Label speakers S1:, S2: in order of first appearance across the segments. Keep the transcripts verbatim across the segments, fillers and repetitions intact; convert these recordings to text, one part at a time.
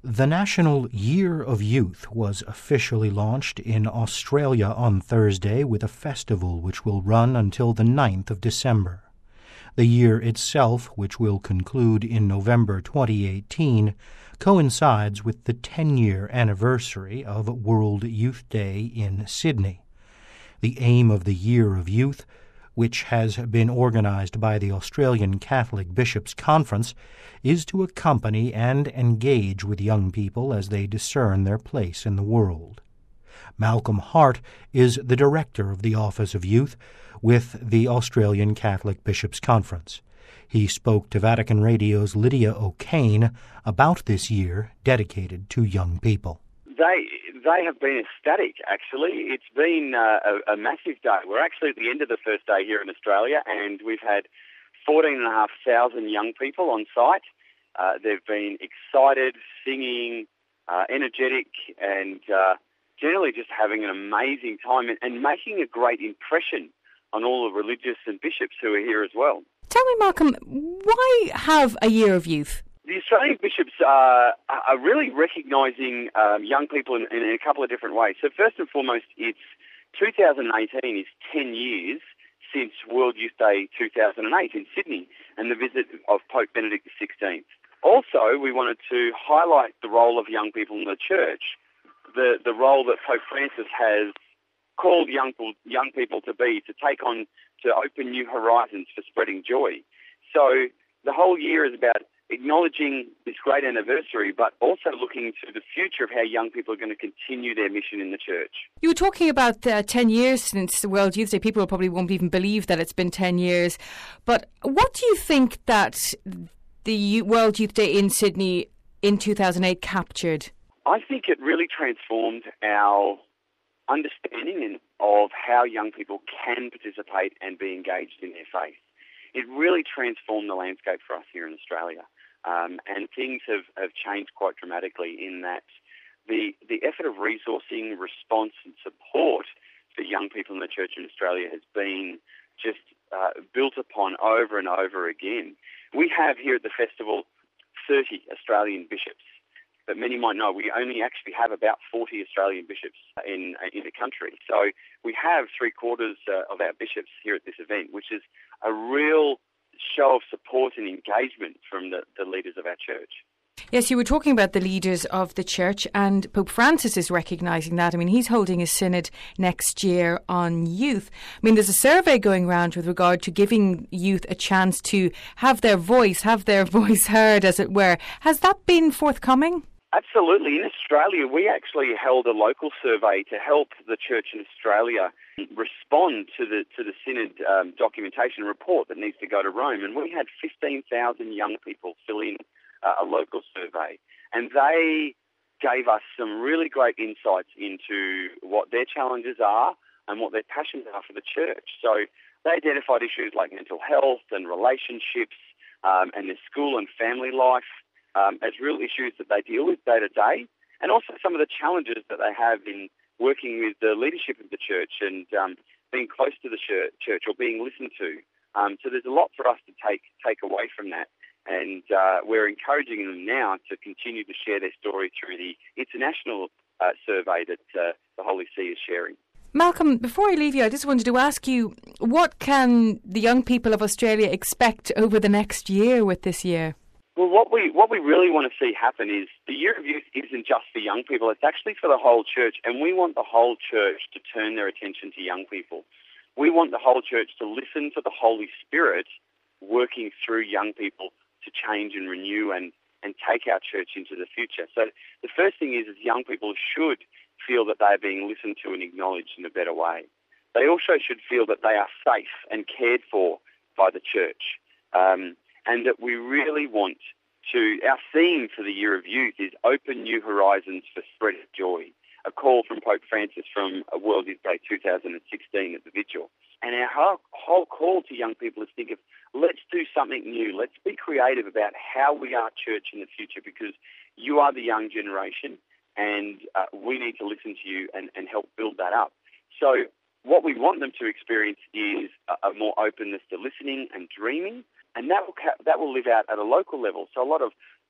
S1: The National Year of Youth was officially launched in Australia on Thursday with a festival which will run until the ninth of December. The year itself, which will conclude in November twenty eighteen, coincides with the ten-year anniversary of World Youth Day in Sydney. The aim of the Year of Youth, which has been organized by the Australian Catholic Bishops' Conference, is to accompany and engage with young people as they discern their place in the world. Malcolm Hart is the director of the Office of Youth with the Australian Catholic Bishops' Conference. He spoke to Vatican Radio's Lydia O'Kane about this year dedicated to young people.
S2: They they have been ecstatic, actually. It's been uh, a, a massive day. We're actually at the end of the first day here in Australia, and we've had fourteen thousand five hundred young people on site. Uh, they've been excited, singing, uh, energetic, and uh, generally just having an amazing time and, and making a great impression on all the religious and bishops who are here as well.
S3: Tell me, Malcolm, why have a Year of Youth?
S2: The Australian bishops are, are really recognising um, young people in, in a couple of different ways. So first and foremost, it's two thousand eighteen is ten years since World Youth Day two thousand eight in Sydney and the visit of Pope Benedict the sixteenth. Also, we wanted to highlight the role of young people in the church, the, the role that Pope Francis has called young, young people to be, to take on, to open new horizons for spreading joy. So the whole year is about acknowledging this great anniversary, but also looking to the future of how young people are going to continue their mission in the church.
S3: You were talking about uh, ten years since the World Youth Day. People probably won't even believe that it's been ten years. But what do you think that the World Youth Day in Sydney in two thousand eight captured?
S2: I think it really transformed our understanding of how young people can participate and be engaged in their faith. It really transformed the landscape for us here in Australia. Um, and things have, have changed quite dramatically in that the the effort of resourcing, response and support for young people in the church in Australia has been just uh, built upon over and over again. We have here at the festival thirty Australian bishops, but many might know we only actually have about forty Australian bishops in in the country. So we have three quarters uh, of our bishops here at this event, which is a real show of support and engagement from the, the leaders of our church.
S3: Yes, you were talking about the leaders of the church, and Pope Francis is recognising that. I mean, he's holding a synod next year on youth. I mean, there's a survey going around with regard to giving youth a chance to have their voice, have their voice heard, as it were. Has that been forthcoming?
S2: Absolutely. In Australia, we actually held a local survey to help the church in Australia respond to the to the Synod um, documentation report that needs to go to Rome. And we had fifteen thousand young people fill in uh, a local survey. And they gave us some really great insights into what their challenges are and what their passions are for the church. So they identified issues like mental health and relationships um, and their school and family life Um, as real issues that they deal with day to day, and also some of the challenges that they have in working with the leadership of the church and um, being close to the church or being listened to. Um, so there's a lot for us to take take away from that, and uh, we're encouraging them now to continue to share their story through the international uh, survey that uh, the Holy See is sharing.
S3: Malcolm, before I leave you, I just wanted to ask you, what can the young people of Australia expect over the next year with this year?
S2: Well, what we what we really want to see happen is the Year of Youth isn't just for young people, it's actually for the whole church, and we want the whole church to turn their attention to young people. We want the whole church to listen to the Holy Spirit working through young people to change and renew and, and take our church into the future. So the first thing is, is young people should feel that they are being listened to and acknowledged in a better way. They also should feel that they are safe and cared for by the church. Um, And that we really want to, our theme for the Year of Youth is Open New Horizons for Spread of Joy, a call from Pope Francis from World Youth Day two thousand sixteen at the Vigil. And our whole, whole call to young people is think of, let's do something new, let's be creative about how we are church in the future, because you are the young generation and uh, we need to listen to you and, and help build that up. So what we want them to experience is a, a more openness to listening and dreaming, and that will that will live out at a local level. So a lot of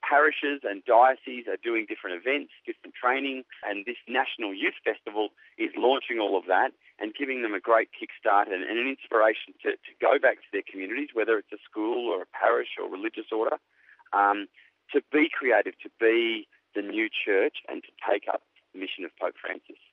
S2: parishes and dioceses are doing different events, different training, and this National Youth Festival is launching all of that and giving them a great kickstart and, and an inspiration to, to go back to their communities, whether it's a school or a parish or religious order, um, to be creative, to be the new church and to take up the mission of Pope Francis.